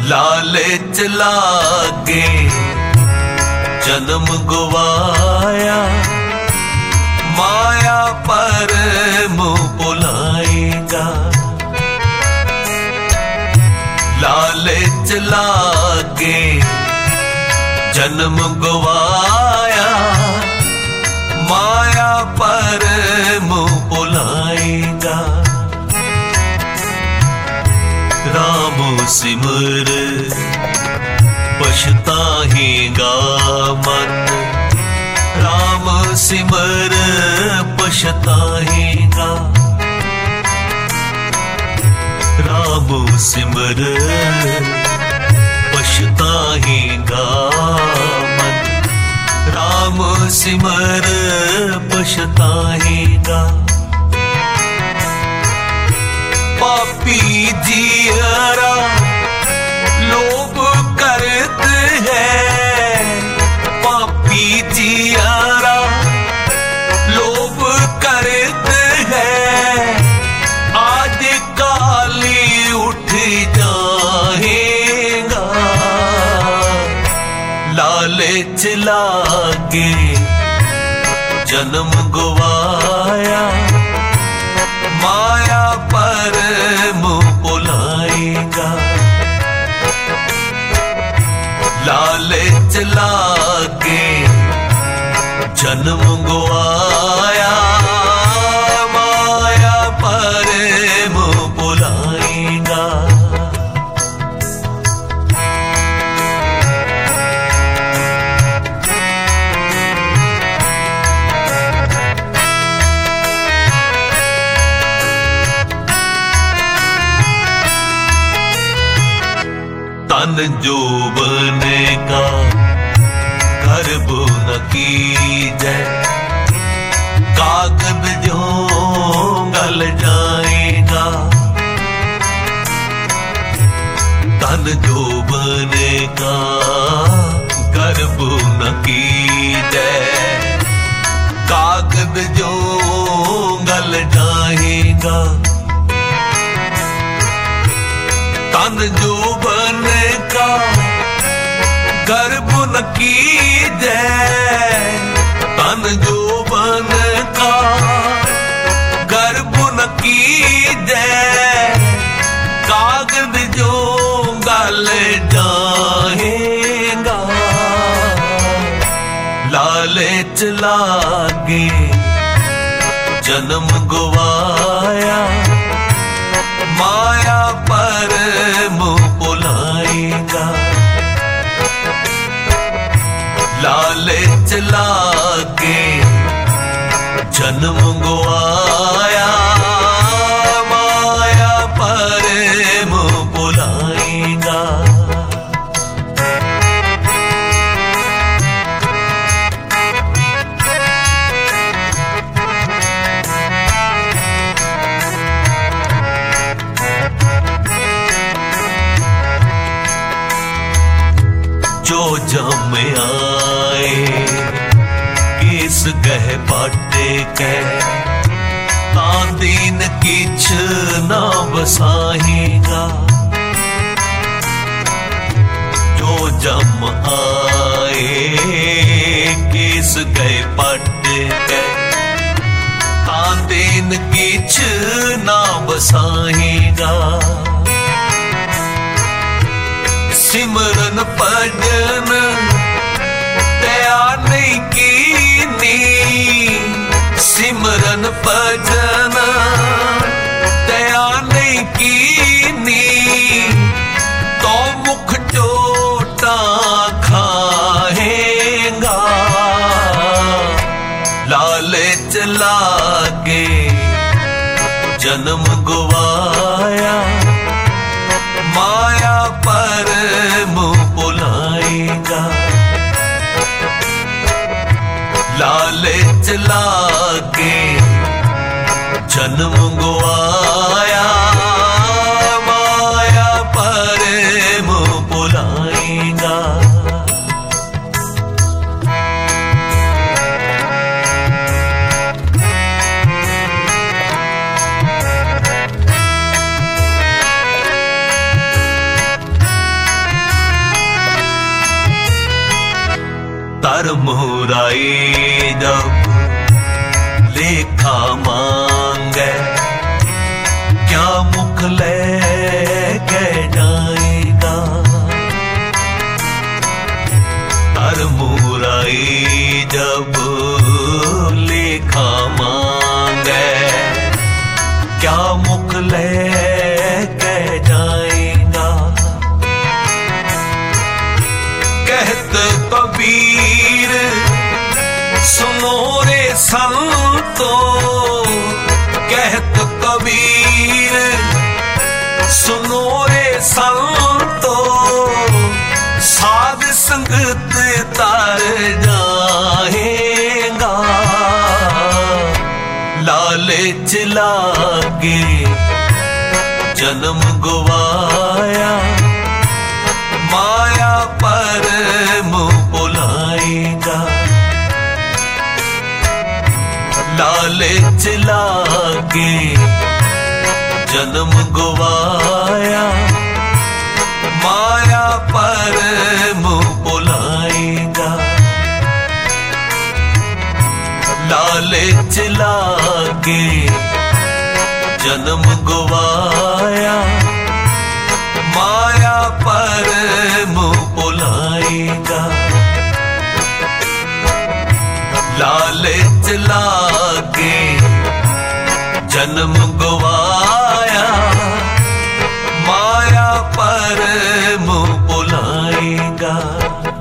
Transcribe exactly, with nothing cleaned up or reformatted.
लालच लागे जन्म गवाया, माया पर मुँह बुलाएगा। लालच लागे जन्म गवाया, माया पर मुँह बुलाएगा। राम सिमर पछताएगा मन, राम सिमर पछताएगा। राम सिमर पछताएगा मन, राम सिमर पछताएगा। पापी जियरा लोभ करते हैं, पापी जियरा लोभ करते हैं। आज काली उठ जाएगा, लालच लागे जन्म गवाया, माया पर मुँह बुलाएगा। लालच लागे जन्म गवाया, माया पर मुँह बुलाएगा। तन जोबन का गर्भ न कीजै, कागज जो गल जाएगा। तन जोबन का गर्भ न कीजै, कागज जो गल जाएगा। तन जोबन का गर्भ न कीजै, तन जोबन का गर्भ न कीजै। कागज जो गल जाएगा, लालच लागे जन्म गवाया, माया पर मुँह बुलाएगा। लालच लागे जन्म गवाया, माया पर मुँह बुलाएगा। जो जम आए किस गह पाटे कह, तांदीन किछ ना बसाएगा। जो जम आए किस गह पाटे कह, तांदीन किछ ना बसाएगा। सिमरन भजन तया नहीं कीनी, सिमरन भजन तया नहीं कीनी। तो मुख चोटा खाएगा, लालच लागे जन्म गवाया, माया पर मुँह बुलाएगा। लालच लागे जन्म गवाया, माया पर मुँह बुलाएगा। हर मुराई जब लेखा मांगे, क्या मुख ले के जाएगा। हर मुराई जब लेखा मांगे, क्या मुख ले के जाएगा। कहत कबीर सुनो रे संतो, कहत कबीर सुनो रे संतो, साध संगत तार जाएगा। लालच लागे जन्म गवाया, माया पर मुँह बुलाएगा। लालच लागे जन्म गवाया, माया पर मुँह बुलाएगा। लालच लागे जन्म गवाया, माया पर मुँह बुलाएगा। लालच लागे जन्म गवाया, माया पर मुँह बुलाएगा।